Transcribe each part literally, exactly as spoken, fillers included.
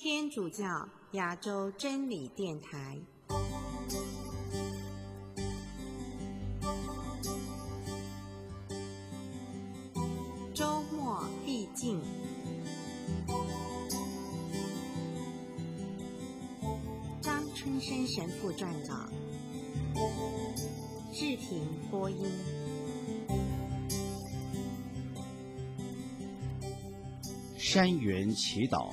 天主教亚洲真理电台。周末必进。张春生神父撰稿，志平播音。 山园祈祷。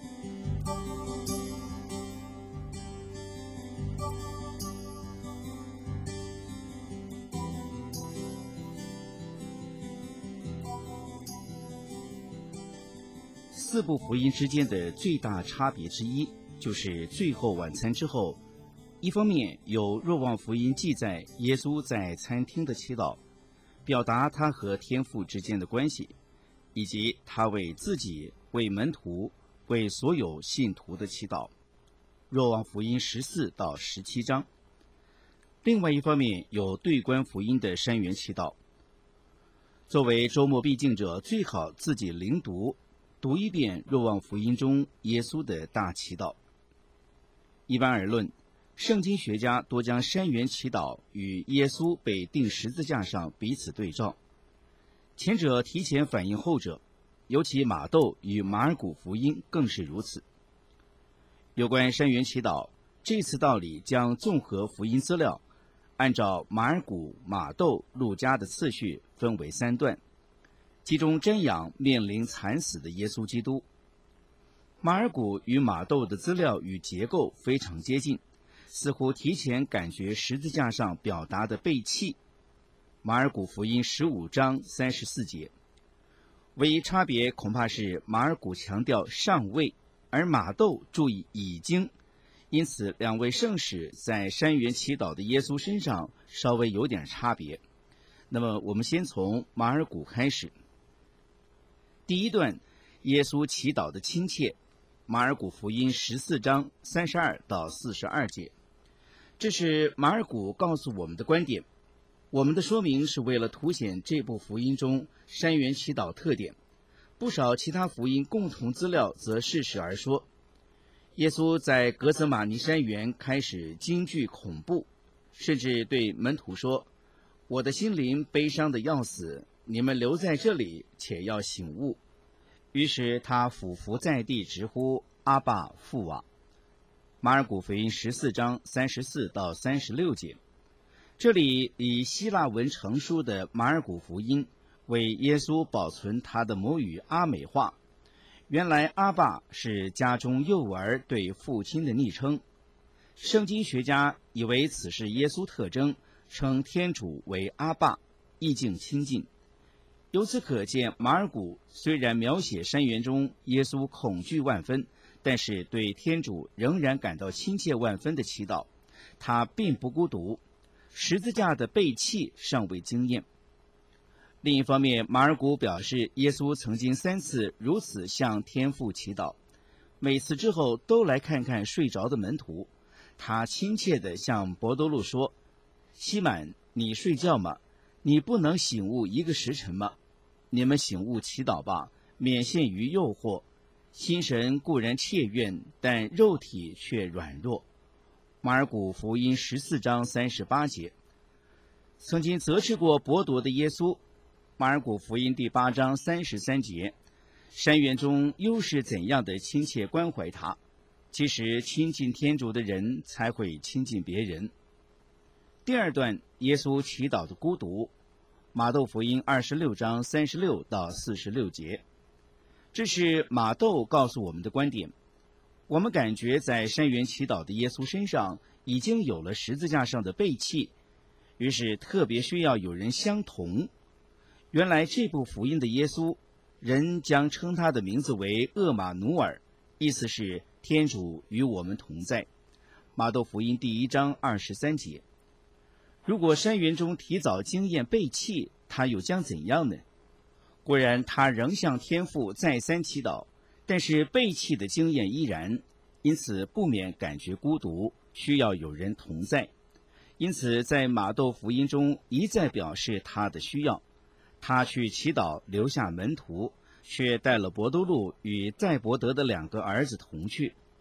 四部福音之间的最大差别之一，就是最后晚餐之后，一方面有若望福音记载耶稣在餐厅的祈祷，表达他和天父之间的关系，以及他为自己、为门徒、为所有信徒的祈祷，若望福音十四到十七章。另外一方面有对观福音的山园祈祷。作为周末必敬者，最好自己灵读读一遍若望福音中耶稣的大祈祷。一般而论，圣经学家多将山园祈祷与耶稣被钉十字架上彼此对照，前者提前反映后者，尤其马窦与马尔谷福音更是如此。有关山园祈祷，这次道理将综合福音资料，按照马尔谷、马窦、路加的次序分为三段，其中瞻仰面临惨死的耶稣基督。马尔谷与马窦的资料与结构非常接近，似乎提前感觉十字架上表达的背弃。马尔谷福音十五章三十四节，唯一差别恐怕是马尔谷强调尚未，而马窦注意已经，因此两位圣使在山园祈祷的耶稣身上稍微有点差别。那么我们先从马尔谷开始。第一段，耶稣祈祷的亲切，马尔谷福音十四章三十二到四十二节，这是马尔谷告诉我们的观点。我们的说明是为了凸显这部福音中山园祈祷特点，不少其他福音共同资料则适时而说。耶稣在格泽马尼山园开始惊惧恐怖，甚至对门徒说：“我的心灵悲伤的要死，你们留在这里，且要醒悟。”于是他俯伏在地，直呼阿爸父啊。马尔谷福音十四章三十四到三十六节，这里以希腊文成书的马尔谷福音为耶稣保存他的母语阿美话。原来阿爸是家中幼儿对父亲的昵称，圣经学家以为此是耶稣特征，称天主为阿爸，意境亲近。由此可见，马尔谷虽然描写山园中耶稣恐惧万分，但是对天主仍然感到亲切万分的祈祷，他并不孤独，十字架的背弃尚未经验。另一方面，马尔谷表示耶稣曾经三次如此向天父祈祷，每次之后都来看看睡着的门徒。他亲切地向伯多禄说：“西满，你睡觉吗？你不能醒悟一个时辰吗？你们醒悟祈祷吧，免陷于诱惑。心神固然切愿，但肉体却软弱。”马尔谷福音十四章三十八节。曾经责斥过伯铎的耶稣，马尔谷福音第八章三十三节，山园中又是怎样的亲切关怀他？其实亲近天主的人才会亲近别人。第二段，耶稣祈祷的孤独，马窦福音二十六章三十六到四十六节。这是马窦告诉我们的观点。我们感觉在山园祈祷的耶稣身上已经有了十字架上的背弃，于是特别需要有人相同。原来这部福音的耶稣，人将称他的名字为厄马努尔，意思是天主与我们同在。马窦福音第一章二十三节。如果山园中提早经验背弃，他又将怎样呢？果然他仍向天父再三祈祷，但是背弃的经验依然，因此不免感觉孤独，需要有人同在。因此在马窦福音中一再表示他的需要。他去祈祷留下门徒，却带了伯多禄与载伯德的两个儿子同去。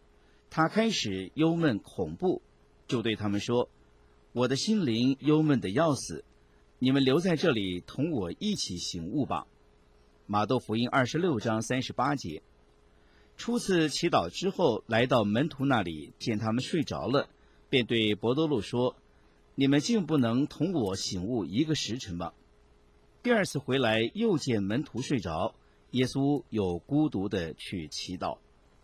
他开始忧闷恐怖，就对他们说：我的心灵忧闷的要死，你们留在这里同我一起醒悟吧。马窦福音二十六章三十八节。初次祈祷之后，来到门徒那里，见他们睡着了，便对伯多禄说：你们竟不能同我醒悟一个时辰吗？第二次回来，又见门徒睡着，耶稣又孤独地去祈祷。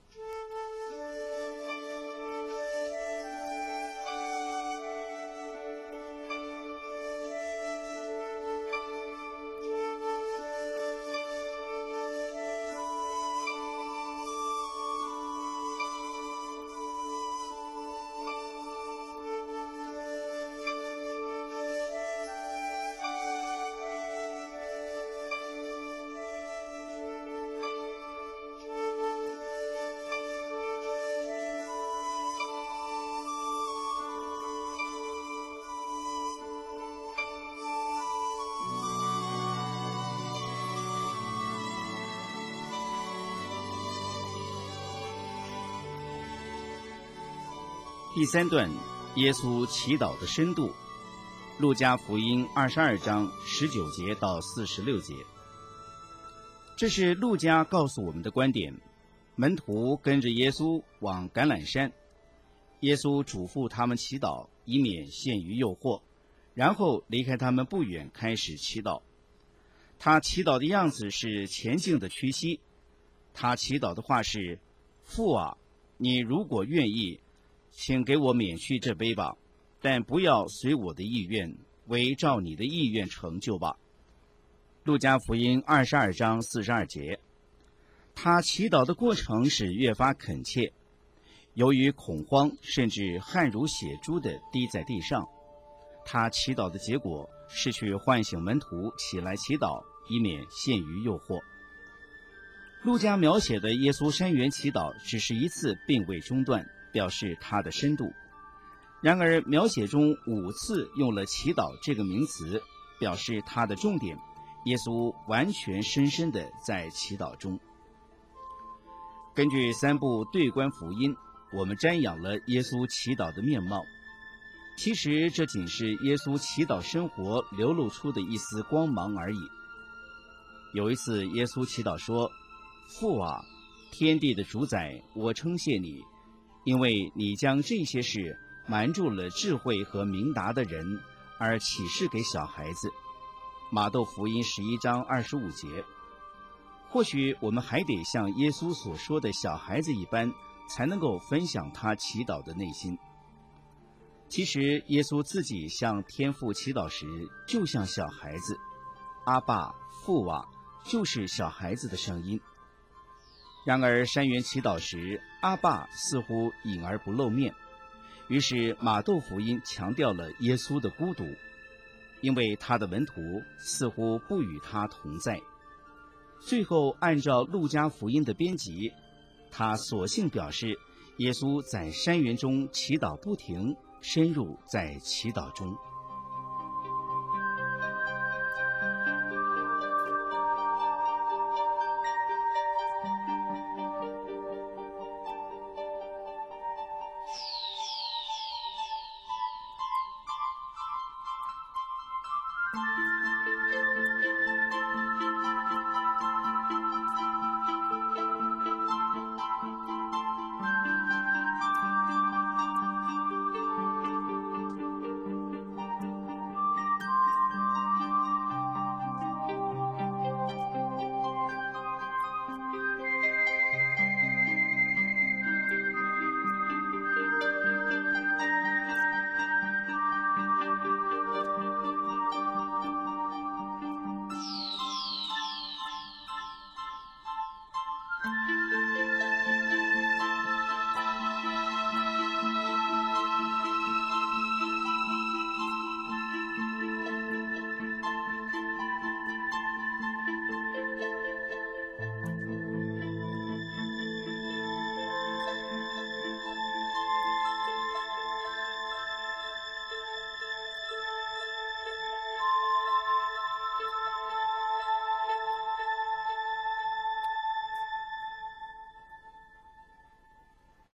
第三段，耶稣祈祷的深度。路加福音二十二章十九节到四十六节。这是路加告诉我们的观点。门徒跟着耶稣往橄榄山，耶稣嘱咐他们祈祷，以免陷于诱惑，然后离开他们不远，开始祈祷。他祈祷的样子是前进的屈膝。他祈祷的话是：父啊，你如果愿意，请给我免去这杯吧，但不要随我的意愿，惟照你的意愿成就吧。路加福音二十二章四十二节。他祈祷的过程是越发恳切，由于恐慌，甚至汗如血珠地滴在地上。他祈祷的结果是去唤醒门徒起来祈祷，以免陷于诱惑。路加描写的耶稣山园祈祷只是一次，并未中断，表示它的深度。然而描写中五次用了祈祷这个名词，表示它的重点。耶稣完全深深地在祈祷中。根据三部对观福音，我们瞻仰了耶稣祈祷的面貌。其实这仅是耶稣祈祷生活流露出的一丝光芒而已。有一次耶稣祈祷说：父啊，天地的主宰，我称谢你，因为你将这些事瞒住了智慧和明达的人，而启示给小孩子。马窦福音十一章二十五节。或许我们还得像耶稣所说的小孩子一般，才能够分享他祈祷的内心。其实耶稣自己向天父祈祷时，就像小孩子，阿爸父啊，就是小孩子的声音。然而山园祈祷时，阿爸似乎隐而不露面，于是马窦福音强调了耶稣的孤独，因为他的门徒似乎不与他同在。最后按照路加福音的编辑，他索性表示耶稣在山园中祈祷不停，深入在祈祷中。